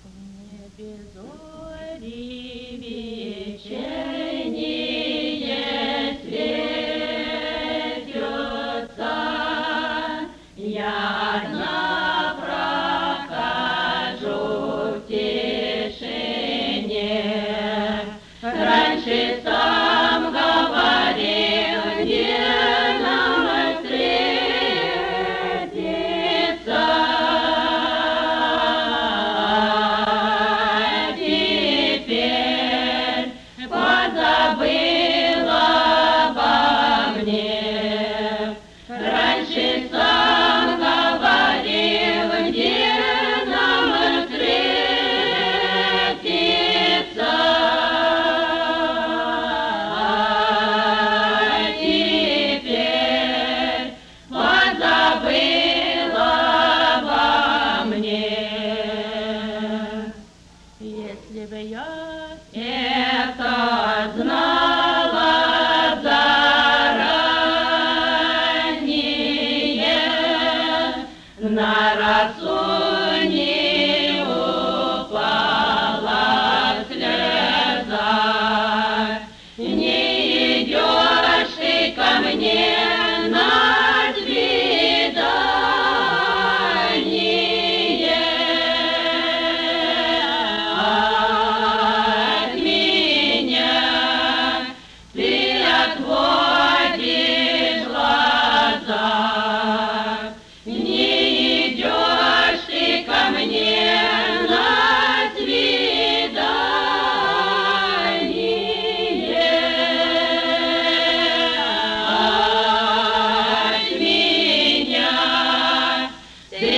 В небе зори вечерние светятся, я одна прохожу в тишине. Раньше сам говорил, где нам встретиться. Теперь позабыла обо мне. Раньше сам говорил, где нам встретиться. Теперь позабыла обо мне. Если бы я это знала заранее, на росу не упала слеза. Не идешь ты ко мне на свидание. От меня ты отводишь глаза. Не идешь ты ко мне на свидание. От меня ты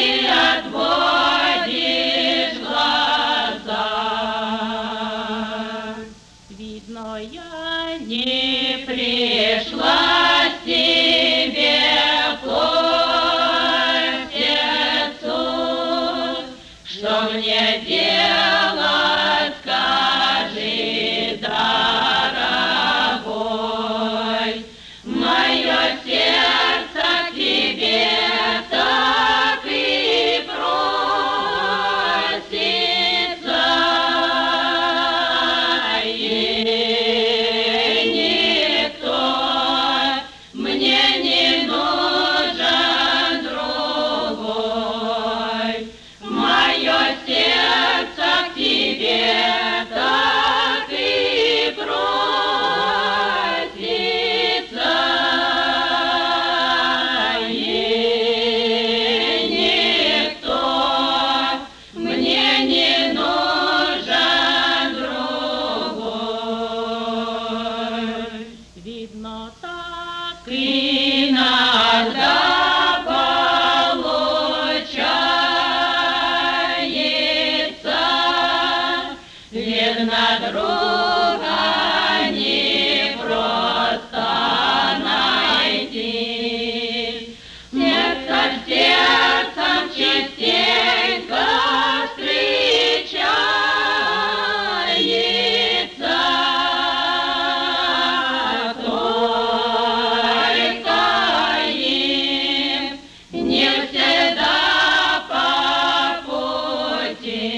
отводишь глаза. Видно, я не пришла себе по сердцу. Что мне делать, скажи, дорогой? Мое сердце к тебе так и просится. И никто мне не нужен другой. Мое сердце к тебе так и просится. И никто мне не нужен другой. Видно, так иногда получается. Верно, друга не просто найти. Сердце с сердцем частенько встречается. Только им не всегда по пути.